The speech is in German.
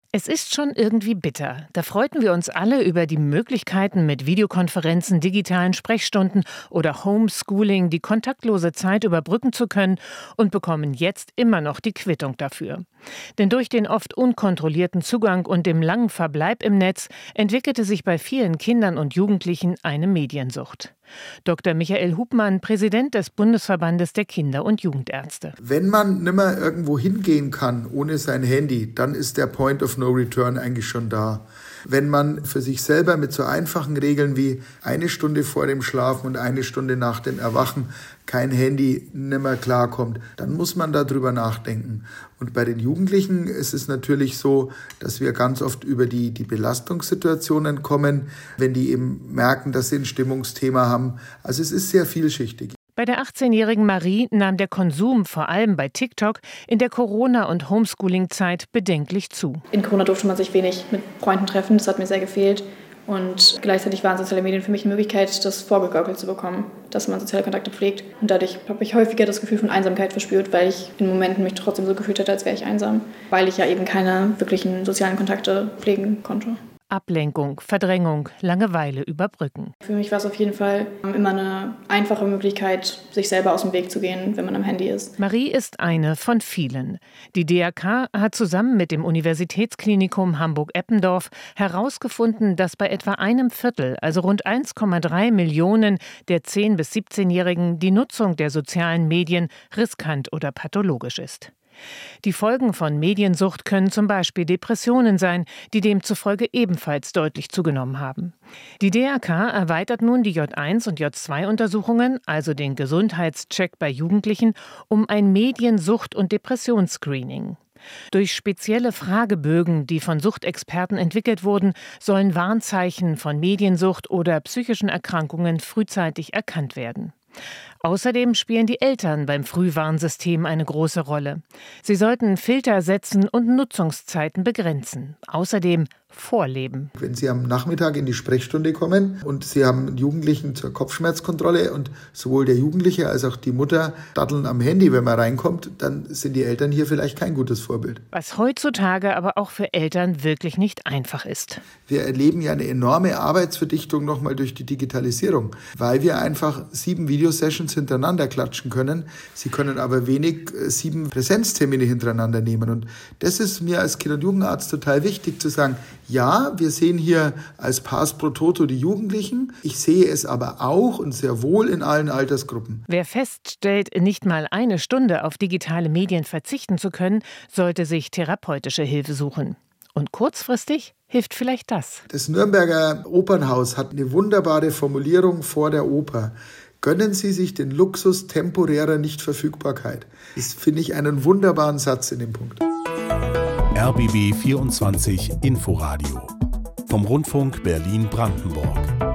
Es ist schon irgendwie bitter. Da freuten wir uns alle über die Möglichkeiten, mit Videokonferenzen, digitalen Sprechstunden oder Homeschooling die kontaktlose Zeit überbrücken zu können und bekommen jetzt immer noch die Quittung dafür. Denn durch den oft unkontrollierten Zugang und dem langen Verbleib im Netz entwickelte sich bei vielen Kindern und Jugendlichen eine Mediensucht. Dr. Michael Hubmann, Präsident des Bundesverbandes der Kinder- und Jugendärzte. Wenn man nimmer irgendwo hingehen kann ohne sein Handy, dann ist der Point of No Return eigentlich schon da. Wenn man für sich selber mit so einfachen Regeln wie 1 Stunde vor dem Schlafen und 1 Stunde nach dem Erwachen kein Handy nimmer klarkommt, dann muss man darüber nachdenken. Und bei den Jugendlichen ist es natürlich so, dass wir ganz oft über die Belastungssituationen kommen, wenn die eben merken, dass sie ein Stimmungsthema haben. Also es ist sehr vielschichtig. Bei der 18-jährigen Marie nahm der Konsum vor allem bei TikTok in der Corona- und Homeschooling-Zeit bedenklich zu. In Corona durfte man sich wenig mit Freunden treffen, das hat mir sehr gefehlt. Und gleichzeitig waren soziale Medien für mich eine Möglichkeit, das vorgegaukelt zu bekommen, dass man soziale Kontakte pflegt. Und dadurch habe ich häufiger das Gefühl von Einsamkeit verspürt, weil ich in Momenten mich trotzdem so gefühlt hätte, als wäre ich einsam, weil ich ja eben keine wirklichen sozialen Kontakte pflegen konnte. Ablenkung, Verdrängung, Langeweile überbrücken. Für mich war es auf jeden Fall immer eine einfache Möglichkeit, sich selber aus dem Weg zu gehen, wenn man am Handy ist. Marie ist eine von vielen. Die DRK hat zusammen mit dem Universitätsklinikum Hamburg-Eppendorf herausgefunden, dass bei etwa 1/4, also rund 1,3 Millionen der 10- bis 17-Jährigen die Nutzung der sozialen Medien riskant oder pathologisch ist. Die Folgen von Mediensucht können zum Beispiel Depressionen sein, die demzufolge ebenfalls deutlich zugenommen haben. Die DRK erweitert nun die J1- und J2-Untersuchungen, also den Gesundheitscheck bei Jugendlichen, um ein Mediensucht- und Depressionsscreening. Durch spezielle Fragebögen, die von Suchtexperten entwickelt wurden, sollen Warnzeichen von Mediensucht oder psychischen Erkrankungen frühzeitig erkannt werden. Außerdem spielen die Eltern beim Frühwarnsystem eine große Rolle. Sie sollten Filter setzen und Nutzungszeiten begrenzen. Außerdem vorleben. Wenn Sie am Nachmittag in die Sprechstunde kommen und Sie haben einen Jugendlichen zur Kopfschmerzkontrolle und sowohl der Jugendliche als auch die Mutter daddeln am Handy, wenn man reinkommt, dann sind die Eltern hier vielleicht kein gutes Vorbild. Was heutzutage aber auch für Eltern wirklich nicht einfach ist. Wir erleben ja eine enorme Arbeitsverdichtung nochmal durch die Digitalisierung, weil wir einfach 7 Videosessions hintereinander klatschen können. Sie können aber wenig 7 Präsenztermine hintereinander nehmen. Und das ist mir als Kinder- und Jugendarzt total wichtig zu sagen, ja, wir sehen hier als Pars pro Toto die Jugendlichen. Ich sehe es aber auch und sehr wohl in allen Altersgruppen. Wer feststellt, nicht mal 1 Stunde auf digitale Medien verzichten zu können, sollte sich therapeutische Hilfe suchen. Und kurzfristig hilft vielleicht das. Das Nürnberger Opernhaus hat eine wunderbare Formulierung vor der Oper. Gönnen Sie sich den Luxus temporärer Nichtverfügbarkeit. Das finde ich einen wunderbaren Satz in dem Punkt. RBB 24 Inforadio vom Rundfunk Berlin-Brandenburg.